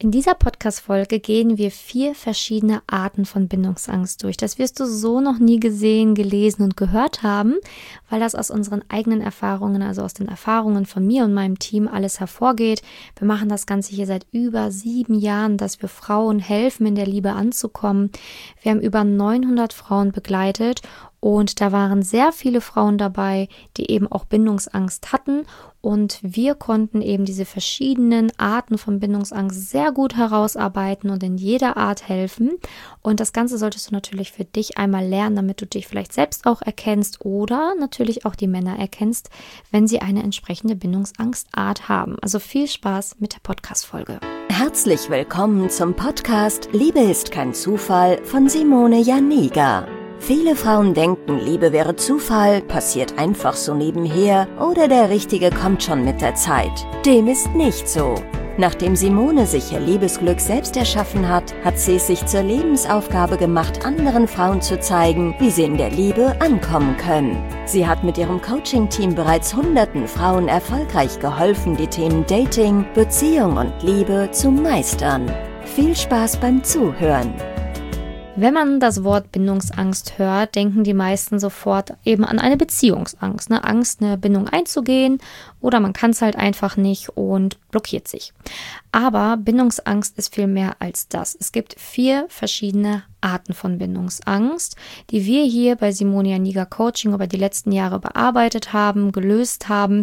In dieser Podcast-Folge gehen wir 4 verschiedene Arten von Bindungsangst durch. Das wirst du so noch nie gesehen, gelesen und gehört haben, weil das aus unseren eigenen Erfahrungen, also aus den Erfahrungen von mir und meinem Team alles hervorgeht. Wir machen das Ganze hier seit über 7 Jahren, dass wir Frauen helfen, in der Liebe anzukommen. Wir haben über 900 Frauen begleitet und da waren sehr viele Frauen dabei, die eben auch Bindungsangst hatten. Und wir konnten eben diese verschiedenen Arten von Bindungsangst sehr gut herausarbeiten und in jeder Art helfen. Und das Ganze solltest du natürlich für dich einmal lernen, damit du dich vielleicht selbst auch erkennst oder natürlich auch die Männer erkennst, wenn sie eine entsprechende Bindungsangstart haben. Also viel Spaß mit der Podcast-Folge. Herzlich willkommen zum Podcast Liebe ist kein Zufall von Simone Janiga. Viele Frauen denken, Liebe wäre Zufall, passiert einfach so nebenher oder der Richtige kommt schon mit der Zeit. Dem ist nicht so. Nachdem Simone sich ihr Liebesglück selbst erschaffen hat, hat sie es sich zur Lebensaufgabe gemacht, anderen Frauen zu zeigen, wie sie in der Liebe ankommen können. Sie hat mit ihrem Coaching-Team bereits hunderten Frauen erfolgreich geholfen, die Themen Dating, Beziehung und Liebe zu meistern. Viel Spaß beim Zuhören! Wenn man das Wort Bindungsangst hört, denken die meisten sofort eben an eine Beziehungsangst, eine Angst, eine Bindung einzugehen oder man kann es halt einfach nicht und blockiert sich. Aber Bindungsangst ist viel mehr als das. Es gibt 4 verschiedene Arten von Bindungsangst, die wir hier bei Simone Janiga Coaching über die letzten Jahre bearbeitet haben, gelöst haben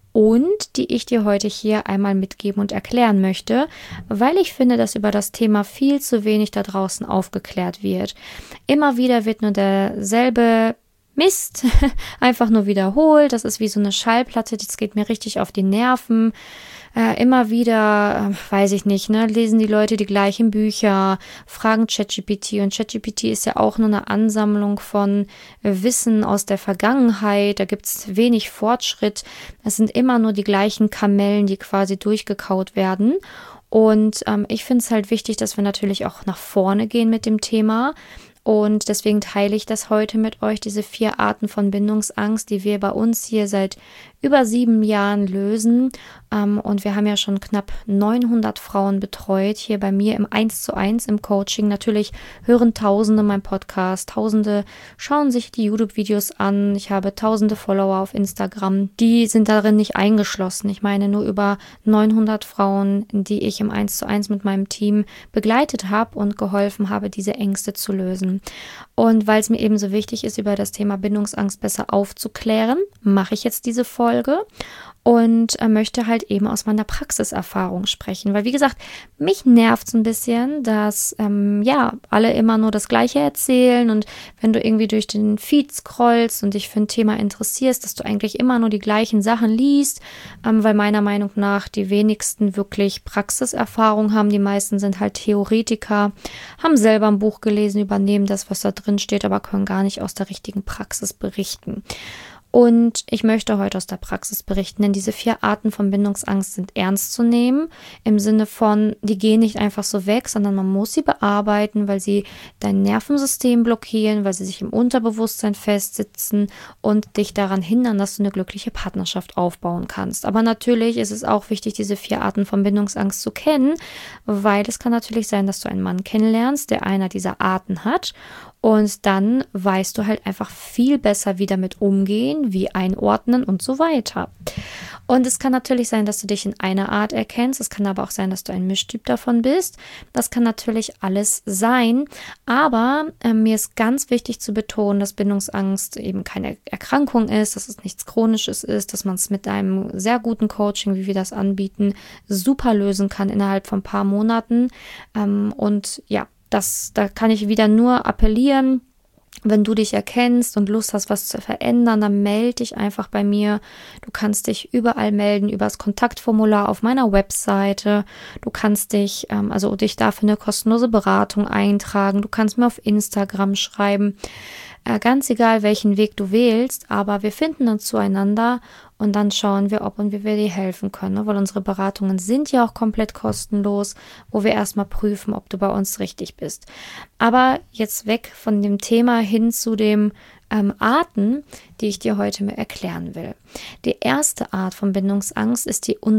und die ich dir heute hier einmal mitgeben und erklären möchte, weil ich finde, dass über das Thema viel zu wenig da draußen aufgeklärt wird. Immer wieder wird nur derselbe Mist einfach nur wiederholt. Das ist wie so eine Schallplatte, das geht mir richtig auf die Nerven. Immer wieder, weiß ich nicht, lesen die Leute die gleichen Bücher, fragen ChatGPT und ChatGPT ist ja auch nur eine Ansammlung von Wissen aus der Vergangenheit, da gibt es wenig Fortschritt, es sind immer nur die gleichen Kamellen, die quasi durchgekaut werden und ich finde es halt wichtig, dass wir natürlich auch nach vorne gehen mit dem Thema. Und deswegen teile ich das heute mit euch, diese 4 Arten von Bindungsangst, die wir bei uns hier seit über 7 Jahren lösen. Und wir haben ja schon knapp 900 Frauen betreut, hier bei mir im 1:1 im Coaching. Natürlich hören Tausende meinen Podcast, Tausende schauen sich die YouTube-Videos an. Ich habe Tausende Follower auf Instagram, die sind darin nicht eingeschlossen. Ich meine nur über 900 Frauen, die ich im 1:1 mit meinem Team begleitet habe und geholfen habe, diese Ängste zu lösen. Und weil es mir eben so wichtig ist, über das Thema Bindungsangst besser aufzuklären, mache ich jetzt diese Folge und möchte halt eben aus meiner Praxiserfahrung sprechen. Weil wie gesagt, mich nervt es ein bisschen, dass alle immer nur das Gleiche erzählen und wenn du irgendwie durch den Feed scrollst und dich für ein Thema interessierst, dass du eigentlich immer nur die gleichen Sachen liest, weil meiner Meinung nach die wenigsten wirklich Praxiserfahrung haben. Die meisten sind halt Theoretiker, haben selber ein Buch gelesen, übernehmen das, was da drin steht, aber können gar nicht aus der richtigen Praxis berichten. Und ich möchte heute aus der Praxis berichten, denn diese 4 Arten von Bindungsangst sind ernst zu nehmen, im Sinne von, die gehen nicht einfach so weg, sondern man muss sie bearbeiten, weil sie dein Nervensystem blockieren, weil sie sich im Unterbewusstsein festsitzen und dich daran hindern, dass du eine glückliche Partnerschaft aufbauen kannst. Aber natürlich ist es auch wichtig, diese 4 Arten von Bindungsangst zu kennen, weil es kann natürlich sein, dass du einen Mann kennenlernst, der einer dieser Arten hat. Und dann weißt du halt einfach viel besser, wie damit umgehen, wie einordnen und so weiter. Und es kann natürlich sein, dass du dich in einer Art erkennst. Es kann aber auch sein, dass du ein Mischtyp davon bist. Das kann natürlich alles sein. Aber mir ist ganz wichtig zu betonen, dass Bindungsangst eben keine Erkrankung ist, dass es nichts Chronisches ist, dass man es mit einem sehr guten Coaching, wie wir das anbieten, super lösen kann innerhalb von ein paar Monaten. Da kann ich wieder nur appellieren, wenn du dich erkennst und Lust hast, was zu verändern, dann melde dich einfach bei mir. Du kannst dich überall melden, über das Kontaktformular auf meiner Webseite. Du kannst dich dafür eine kostenlose Beratung eintragen. Du kannst mir auf Instagram schreiben. Ganz egal, welchen Weg du wählst, aber wir finden dann zueinander und dann schauen wir, ob und wie wir dir helfen können, ne? Weil unsere Beratungen sind ja auch komplett kostenlos, wo wir erstmal prüfen, ob du bei uns richtig bist. Aber jetzt weg von dem Thema hin zu dem Arten, die ich dir heute erklären will. Die erste Art von Bindungsangst ist die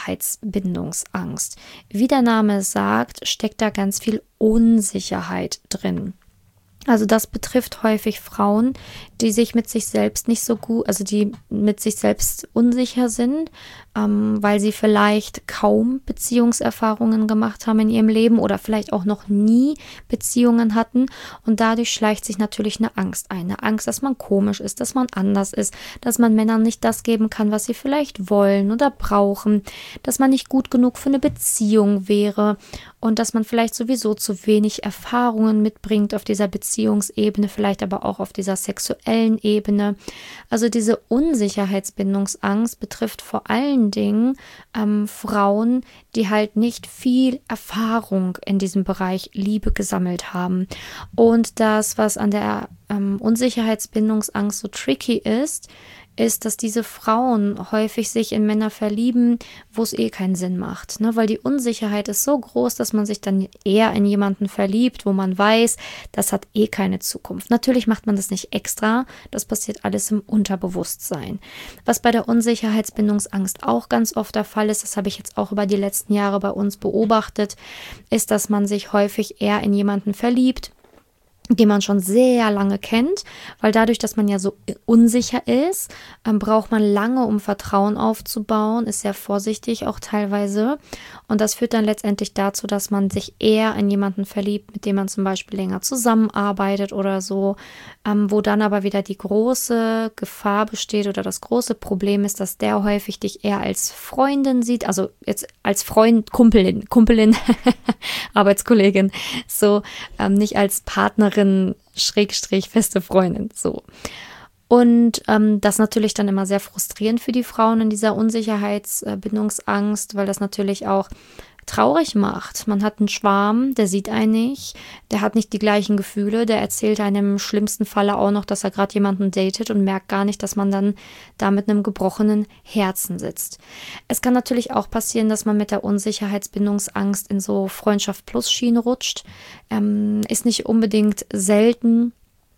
Unsicherheitsbindungsangst. Wie der Name sagt, steckt da ganz viel Unsicherheit drin. Also das betrifft häufig Frauen, die sich mit sich selbst nicht so gut, also die mit sich selbst unsicher sind, weil sie vielleicht kaum Beziehungserfahrungen gemacht haben in ihrem Leben oder vielleicht auch noch nie Beziehungen hatten. Und dadurch schleicht sich natürlich eine Angst ein. Eine Angst, dass man komisch ist, dass man anders ist, dass man Männern nicht das geben kann, was sie vielleicht wollen oder brauchen, dass man nicht gut genug für eine Beziehung wäre und dass man vielleicht sowieso zu wenig Erfahrungen mitbringt auf dieser Beziehungsebene, vielleicht aber auch auf dieser sexuellen Ebene. Also diese Unsicherheitsbindungsangst betrifft vor allen Dingen Frauen, die halt nicht viel Erfahrung in diesem Bereich Liebe gesammelt haben. Und das, was an der Unsicherheitsbindungsangst so tricky ist, dass diese Frauen häufig sich in Männer verlieben, wo es keinen Sinn macht, ne? Weil die Unsicherheit ist so groß, dass man sich dann eher in jemanden verliebt, wo man weiß, das hat keine Zukunft. Natürlich macht man das nicht extra, das passiert alles im Unterbewusstsein. Was bei der Unsicherheitsbindungsangst auch ganz oft der Fall ist, das habe ich jetzt auch über die letzten Jahre bei uns beobachtet, ist, dass man sich häufig eher in jemanden verliebt, den man schon sehr lange kennt, weil dadurch, dass man ja so unsicher ist, braucht man lange, um Vertrauen aufzubauen, ist sehr vorsichtig auch teilweise und das führt dann letztendlich dazu, dass man sich eher in jemanden verliebt, mit dem man zum Beispiel länger zusammenarbeitet oder so, wo dann aber wieder die große Gefahr besteht oder das große Problem ist, dass der häufig dich eher als Freundin sieht, also jetzt als Freund, Kumpelin, Arbeitskollegin, so nicht als Partnerin, Schrägstrich feste Freundin, so. Und das natürlich dann immer sehr frustrierend für die Frauen in dieser Unsicherheitsbindungsangst, weil das natürlich auch traurig macht. Man hat einen Schwarm, der sieht einen nicht, der hat nicht die gleichen Gefühle, der erzählt einem im schlimmsten Falle auch noch, dass er gerade jemanden datet und merkt gar nicht, dass man dann da mit einem gebrochenen Herzen sitzt. Es kann natürlich auch passieren, dass man mit der Unsicherheitsbindungsangst in so Freundschaft-Plus-Schiene rutscht. Ist nicht unbedingt selten.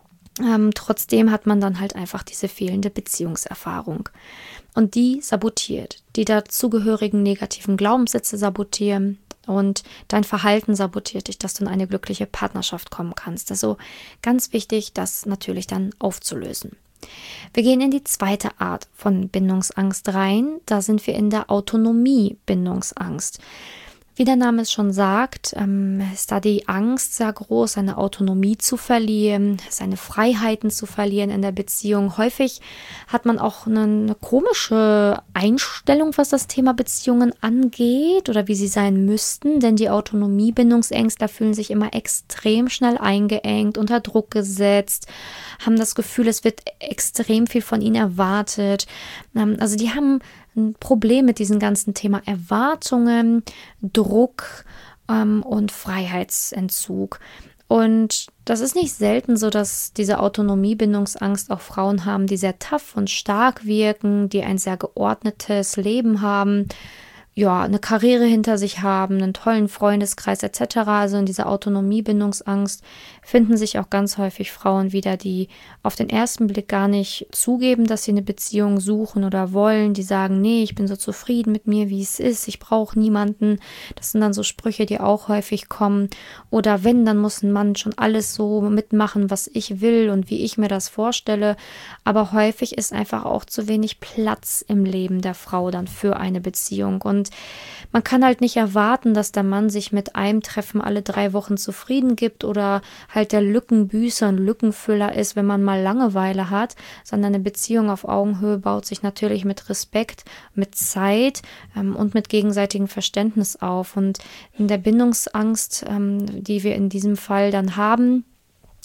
Trotzdem hat man dann halt einfach diese fehlende Beziehungserfahrung. Und die sabotiert, die dazugehörigen negativen Glaubenssätze sabotieren und dein Verhalten sabotiert dich, dass du in eine glückliche Partnerschaft kommen kannst. Also ganz wichtig, das natürlich dann aufzulösen. Wir gehen in die zweite Art von Bindungsangst rein. Da sind wir in der Autonomie-Bindungsangst. Wie der Name es schon sagt, ist da die Angst sehr groß, seine Autonomie zu verlieren, seine Freiheiten zu verlieren in der Beziehung. Häufig hat man auch eine komische Einstellung, was das Thema Beziehungen angeht oder wie sie sein müssten, denn die Autonomiebindungsängstler fühlen sich immer extrem schnell eingeengt, unter Druck gesetzt, haben das Gefühl, es wird extrem viel von ihnen erwartet. Also die haben ein Problem mit diesem ganzen Thema Erwartungen, Druck und Freiheitsentzug. Und das ist nicht selten so, dass diese Autonomiebindungsangst auch Frauen haben, die sehr tough und stark wirken, die ein sehr geordnetes Leben haben, ja, eine Karriere hinter sich haben, einen tollen Freundeskreis etc. Also in dieser Autonomiebindungsangst finden sich auch ganz häufig Frauen wieder, die auf den ersten Blick gar nicht zugeben, dass sie eine Beziehung suchen oder wollen. Die sagen, nee, ich bin so zufrieden mit mir, wie es ist, ich brauche niemanden. Das sind dann so Sprüche, die auch häufig kommen. Oder wenn, dann muss ein Mann schon alles so mitmachen, was ich will und wie ich mir das vorstelle. Aber häufig ist einfach auch zu wenig Platz im Leben der Frau dann für eine Beziehung. Und man kann halt nicht erwarten, dass der Mann sich mit einem Treffen alle 3 Wochen zufrieden gibt oder halt der Lückenbüßer und Lückenfüller ist, wenn man mal Langeweile hat, sondern eine Beziehung auf Augenhöhe baut sich natürlich mit Respekt, mit Zeit und mit gegenseitigem Verständnis auf. Und in der Bindungsangst, die wir in diesem Fall dann haben,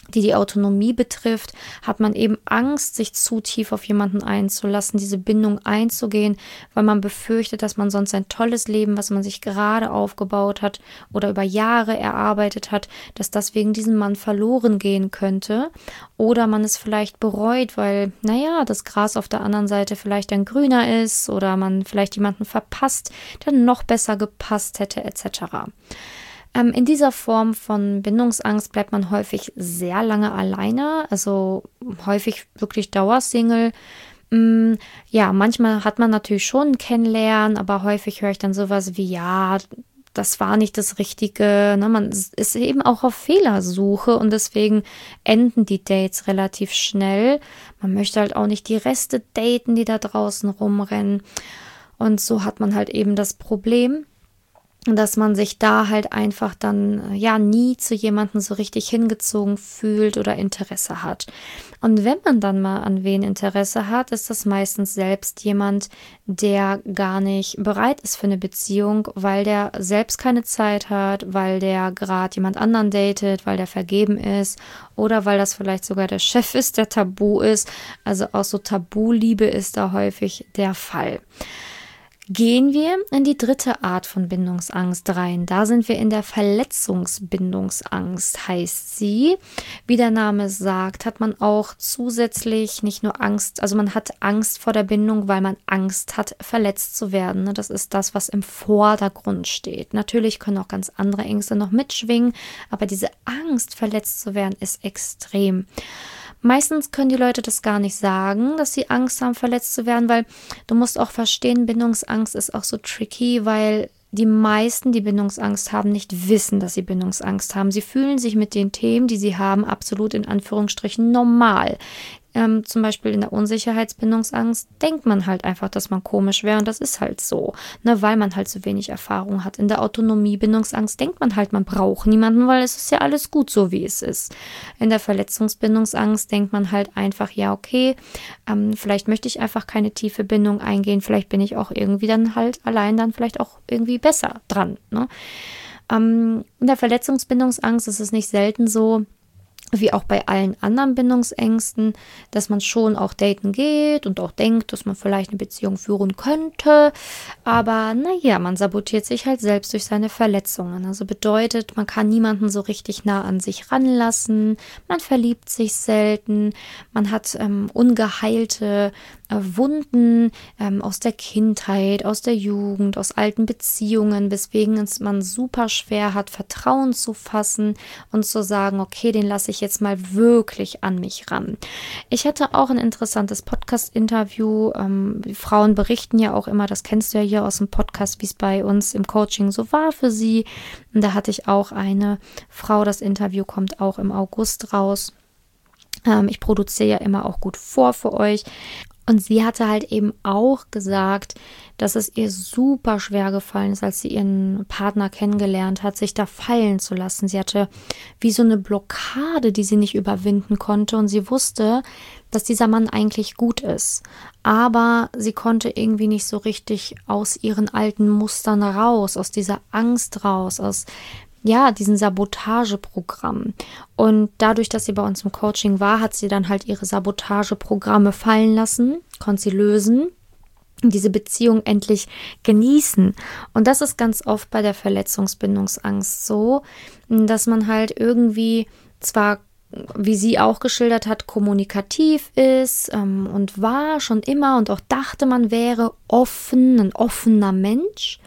die Autonomie betrifft, hat man eben Angst, sich zu tief auf jemanden einzulassen, diese Bindung einzugehen, weil man befürchtet, dass man sonst ein tolles Leben, was man sich gerade aufgebaut hat oder über Jahre erarbeitet hat, dass das wegen diesem Mann verloren gehen könnte. Oder man es vielleicht bereut, weil, das Gras auf der anderen Seite vielleicht dann grüner ist oder man vielleicht jemanden verpasst, der noch besser gepasst hätte, etc. In dieser Form von Bindungsangst bleibt man häufig sehr lange alleine, also häufig wirklich Dauersingle. Manchmal hat man natürlich schon ein Kennenlernen, aber häufig höre ich dann sowas wie, das war nicht das Richtige. Ne? Man ist eben auch auf Fehlersuche und deswegen enden die Dates relativ schnell. Man möchte halt auch nicht die Reste daten, die da draußen rumrennen. Und so hat man halt eben das Problem, dass man sich da halt einfach dann nie zu jemandem so richtig hingezogen fühlt oder Interesse hat. Und wenn man dann mal an wen Interesse hat, ist das meistens selbst jemand, der gar nicht bereit ist für eine Beziehung, weil der selbst keine Zeit hat, weil der gerade jemand anderen datet, weil der vergeben ist oder weil das vielleicht sogar der Chef ist, der tabu ist. Also auch so Tabuliebe ist da häufig der Fall. Gehen wir in die dritte Art von Bindungsangst rein. Da sind wir in der Verletzungsbindungsangst, heißt sie. Wie der Name sagt, hat man auch zusätzlich nicht nur Angst, also man hat Angst vor der Bindung, weil man Angst hat, verletzt zu werden. Das ist das, was im Vordergrund steht. Natürlich können auch ganz andere Ängste noch mitschwingen, aber diese Angst, verletzt zu werden, ist extrem. Meistens können die Leute das gar nicht sagen, dass sie Angst haben, verletzt zu werden, weil du musst auch verstehen, Bindungsangst ist auch so tricky, weil die meisten, die Bindungsangst haben, nicht wissen, dass sie Bindungsangst haben. Sie fühlen sich mit den Themen, die sie haben, absolut in Anführungsstrichen normal. Zum Beispiel in der Unsicherheitsbindungsangst denkt man halt einfach, dass man komisch wäre und das ist halt so, ne, weil man halt so wenig Erfahrung hat. In der Autonomiebindungsangst denkt man halt, man braucht niemanden, weil es ist ja alles gut so, wie es ist. In der Verletzungsbindungsangst denkt man halt einfach, vielleicht möchte ich einfach keine tiefe Bindung eingehen, vielleicht bin ich auch irgendwie dann halt allein dann vielleicht auch irgendwie besser dran. Ne? In der Verletzungsbindungsangst ist es nicht selten so, wie auch bei allen anderen Bindungsängsten, dass man schon auch daten geht und auch denkt, dass man vielleicht eine Beziehung führen könnte. Aber man sabotiert sich halt selbst durch seine Verletzungen. Also bedeutet, man kann niemanden so richtig nah an sich ranlassen, man verliebt sich selten, man hat ungeheilte Wunden aus der Kindheit, aus der Jugend, aus alten Beziehungen, weswegen es man super schwer hat, Vertrauen zu fassen und zu sagen, okay, den lasse ich jetzt mal wirklich an mich ran. Ich hatte auch ein interessantes Podcast-Interview. Die Frauen berichten ja auch immer, das kennst du ja hier aus dem Podcast, wie es bei uns im Coaching so war für sie. Und da hatte ich auch eine Frau, das Interview kommt auch im August raus. Ich produziere ja immer auch gut vor für euch. Und sie hatte halt eben auch gesagt, dass es ihr super schwer gefallen ist, als sie ihren Partner kennengelernt hat, sich da fallen zu lassen. Sie hatte wie so eine Blockade, die sie nicht überwinden konnte. Und sie wusste, dass dieser Mann eigentlich gut ist. Aber sie konnte irgendwie nicht so richtig aus ihren alten Mustern raus, aus dieser Angst raus, aus diesen Sabotageprogramm. Und dadurch, dass sie bei uns im Coaching war, hat sie dann halt ihre Sabotageprogramme fallen lassen, konnte sie lösen, diese Beziehung endlich genießen. Und das ist ganz oft bei der Verletzungsbindungsangst so, dass man halt irgendwie zwar, wie sie auch geschildert hat, kommunikativ ist und war schon immer und auch dachte, man wäre ein offener Mensch.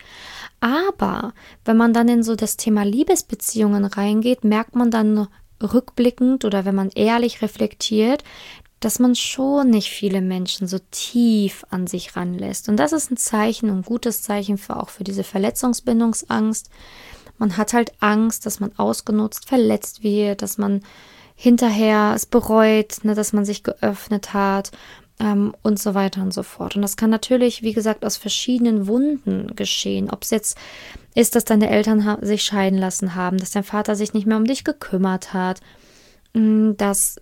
Aber wenn man dann in so das Thema Liebesbeziehungen reingeht, merkt man dann rückblickend oder wenn man ehrlich reflektiert, dass man schon nicht viele Menschen so tief an sich ranlässt. Und das ist ein Zeichen, ein gutes Zeichen auch für diese Verletzungsbindungsangst. Man hat halt Angst, dass man ausgenutzt, verletzt wird, dass man hinterher es bereut, dass man sich geöffnet hat. Und so weiter und so fort. Und das kann natürlich, wie gesagt, aus verschiedenen Wunden geschehen. Ob es jetzt ist, dass deine Eltern sich scheiden lassen haben, dass dein Vater sich nicht mehr um dich gekümmert hat, dass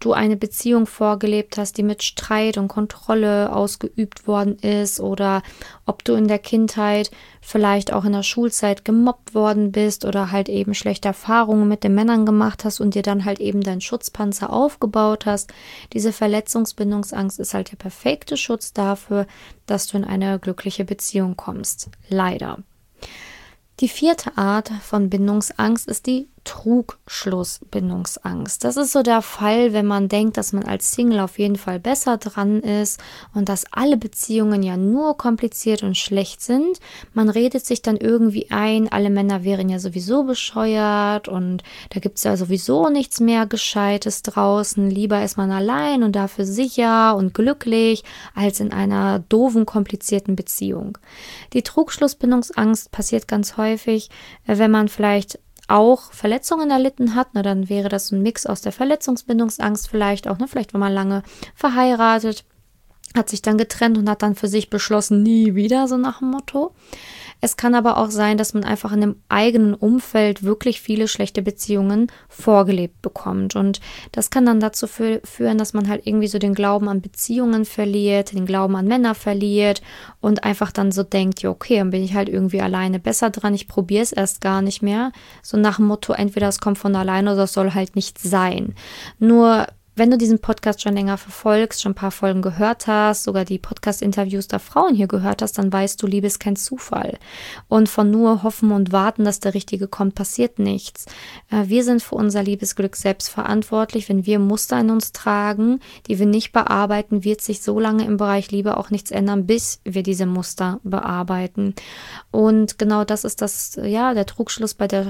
du eine Beziehung vorgelebt hast, die mit Streit und Kontrolle ausgeübt worden ist, oder ob du in der Kindheit vielleicht auch in der Schulzeit gemobbt worden bist oder halt eben schlechte Erfahrungen mit den Männern gemacht hast und dir dann halt eben deinen Schutzpanzer aufgebaut hast. Diese Verletzungsbindungsangst ist halt der perfekte Schutz dafür, dass du in eine glückliche Beziehung kommst. Leider. Die 4. Art von Bindungsangst ist die Trugschlussbindungsangst. Das ist so der Fall, wenn man denkt, dass man als Single auf jeden Fall besser dran ist und dass alle Beziehungen ja nur kompliziert und schlecht sind. Man redet sich dann irgendwie ein, alle Männer wären ja sowieso bescheuert und da gibt es ja sowieso nichts mehr Gescheites draußen. Lieber ist man allein und dafür sicher und glücklich, als in einer doofen, komplizierten Beziehung. Die Trugschlussbindungsangst passiert ganz häufig, wenn man vielleicht auch Verletzungen erlitten hat, dann wäre das ein Mix aus der Verletzungsbindungsangst vielleicht auch, vielleicht war man lange verheiratet, hat sich dann getrennt und hat dann für sich beschlossen, nie wieder, so nach dem Motto. Es kann aber auch sein, dass man einfach in dem eigenen Umfeld wirklich viele schlechte Beziehungen vorgelebt bekommt. Und das kann dann dazu führen, dass man halt irgendwie so den Glauben an Beziehungen verliert, den Glauben an Männer verliert und einfach dann so denkt, ja okay, dann bin ich halt irgendwie alleine besser dran, ich probiere es erst gar nicht mehr. So nach dem Motto, entweder es kommt von alleine oder es soll halt nicht sein. Nur wenn du diesen Podcast schon länger verfolgst, schon ein paar Folgen gehört hast, sogar die Podcast-Interviews der Frauen hier gehört hast, dann weißt du, Liebe ist kein Zufall. Und von nur hoffen und warten, dass der Richtige kommt, passiert nichts. Wir sind für unser Liebesglück selbst verantwortlich. Wenn wir Muster in uns tragen, die wir nicht bearbeiten, wird sich so lange im Bereich Liebe auch nichts ändern, bis wir diese Muster bearbeiten. Und genau das ist der Trugschluss bei der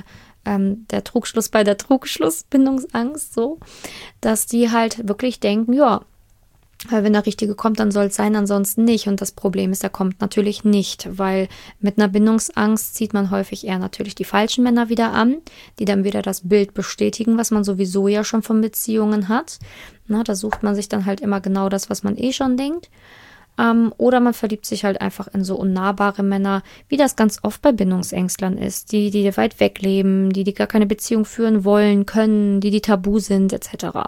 Trugschlussbindungsangst, so, dass die halt wirklich denken, ja, wenn der Richtige kommt, dann soll es sein, ansonsten nicht. Und das Problem ist, er kommt natürlich nicht, weil mit einer Bindungsangst zieht man häufig eher natürlich die falschen Männer wieder an, die dann wieder das Bild bestätigen, was man sowieso ja schon von Beziehungen hat. Da sucht man sich dann halt immer genau das, was man schon denkt. Oder man verliebt sich halt einfach in so unnahbare Männer, wie das ganz oft bei Bindungsängstlern ist, die weit weg leben, die gar keine Beziehung führen wollen, können, die tabu sind, etc.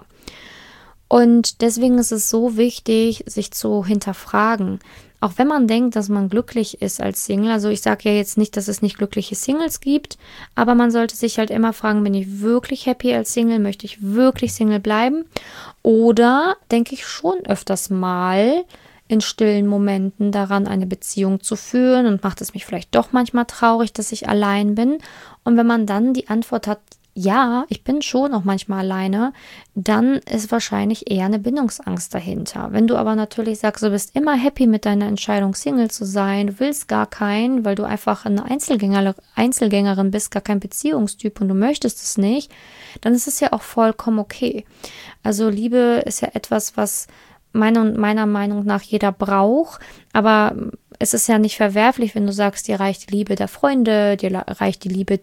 Und deswegen ist es so wichtig, sich zu hinterfragen. Auch wenn man denkt, dass man glücklich ist als Single, also ich sage ja jetzt nicht, dass es nicht glückliche Singles gibt, aber man sollte sich halt immer fragen, bin ich wirklich happy als Single, möchte ich wirklich Single bleiben? Oder denke ich schon öfters mal in stillen Momenten daran, eine Beziehung zu führen und macht es mich vielleicht doch manchmal traurig, dass ich allein bin. Und wenn man dann die Antwort hat, ja, ich bin schon auch manchmal alleine, dann ist wahrscheinlich eher eine Bindungsangst dahinter. Wenn du aber natürlich sagst, du bist immer happy mit deiner Entscheidung, Single zu sein, du willst gar keinen, weil du einfach eine Einzelgängerin bist, gar kein Beziehungstyp und du möchtest es nicht, dann ist es ja auch vollkommen okay. Also Liebe ist ja etwas, was meiner Meinung nach jeder braucht, aber es ist ja nicht verwerflich, wenn du sagst, dir reicht die Liebe der Freunde, dir reicht die Liebe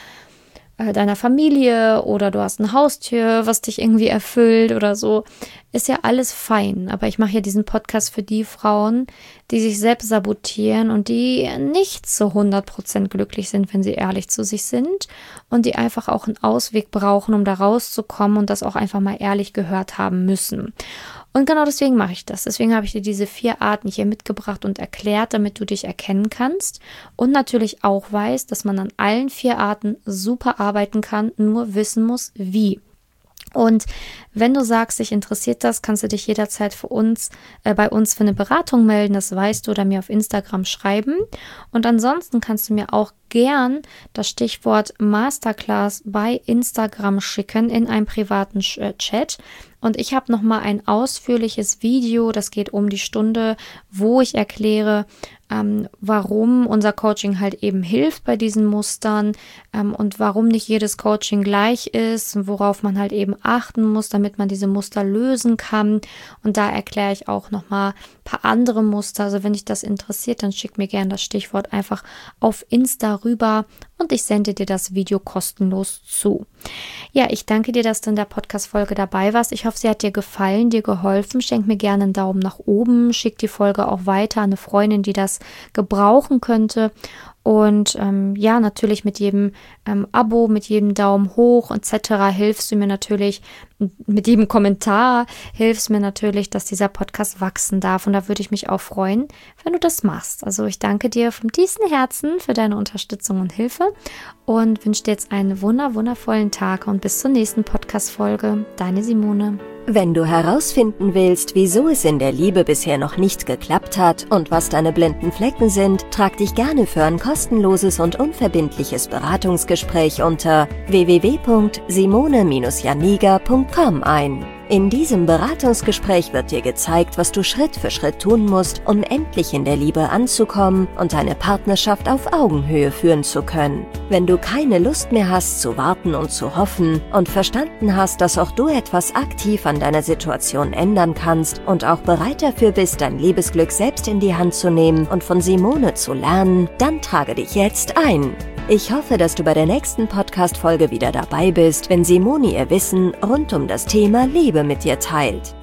deiner Familie oder du hast ein Haustier, was dich irgendwie erfüllt oder so, ist ja alles fein. Aber ich mache ja diesen Podcast für die Frauen, die sich selbst sabotieren und die nicht zu 100% glücklich sind, wenn sie ehrlich zu sich sind und die einfach auch einen Ausweg brauchen, um da rauszukommen und das auch einfach mal ehrlich gehört haben müssen. Und genau deswegen mache ich das. Deswegen habe ich dir diese 4 Arten hier mitgebracht und erklärt, damit du dich erkennen kannst und natürlich auch weißt, dass man an allen 4 Arten super arbeiten kann, nur wissen muss, wie. Und wenn du sagst, dich interessiert das, kannst du dich jederzeit bei uns für eine Beratung melden, das weißt du, oder mir auf Instagram schreiben. Und ansonsten kannst du mir auch gern das Stichwort Masterclass bei Instagram schicken in einem privaten Chat. Und ich habe nochmal ein ausführliches Video, das geht um die Stunde, wo ich erkläre, warum unser Coaching halt eben hilft bei diesen Mustern und warum nicht jedes Coaching gleich ist und worauf man halt eben achten muss, damit man diese Muster lösen kann. Und da erkläre ich auch nochmal ein paar andere Muster. Also wenn dich das interessiert, dann schick mir gerne das Stichwort einfach auf Insta rüber und ich sende dir das Video kostenlos zu. Ja, ich danke dir, dass du in der Podcast-Folge dabei warst. Ich hoffe, sie hat dir gefallen, dir geholfen. Schenk mir gerne einen Daumen nach oben, schick die Folge auch weiter an eine Freundin, die das gebrauchen könnte. Und natürlich mit jedem Abo, mit jedem Daumen hoch etc. hilfst du mir natürlich, mit jedem Kommentar hilfst mir natürlich, dass dieser Podcast wachsen darf. Und da würde ich mich auch freuen, wenn du das machst. Also ich danke dir vom tiefsten Herzen für deine Unterstützung und Hilfe und wünsche dir jetzt einen wundervollen Tag und bis zur nächsten Podcast-Folge. Deine Simone. Wenn du herausfinden willst, wieso es in der Liebe bisher noch nicht geklappt hat und was deine blinden Flecken sind, trag dich gerne für ein kostenloses und unverbindliches Beratungsgespräch unter www.simone-janiga.com ein. In diesem Beratungsgespräch wird dir gezeigt, was du Schritt für Schritt tun musst, um endlich in der Liebe anzukommen und deine Partnerschaft auf Augenhöhe führen zu können. Wenn du keine Lust mehr hast zu warten und zu hoffen und verstanden hast, dass auch du etwas aktiv an deiner Situation ändern kannst und auch bereit dafür bist, dein Liebesglück selbst in die Hand zu nehmen und von Simone zu lernen, dann trage dich jetzt ein. Ich hoffe, dass du bei der nächsten Podcast-Folge wieder dabei bist, wenn Simone ihr Wissen rund um das Thema Liebe mit dir teilt.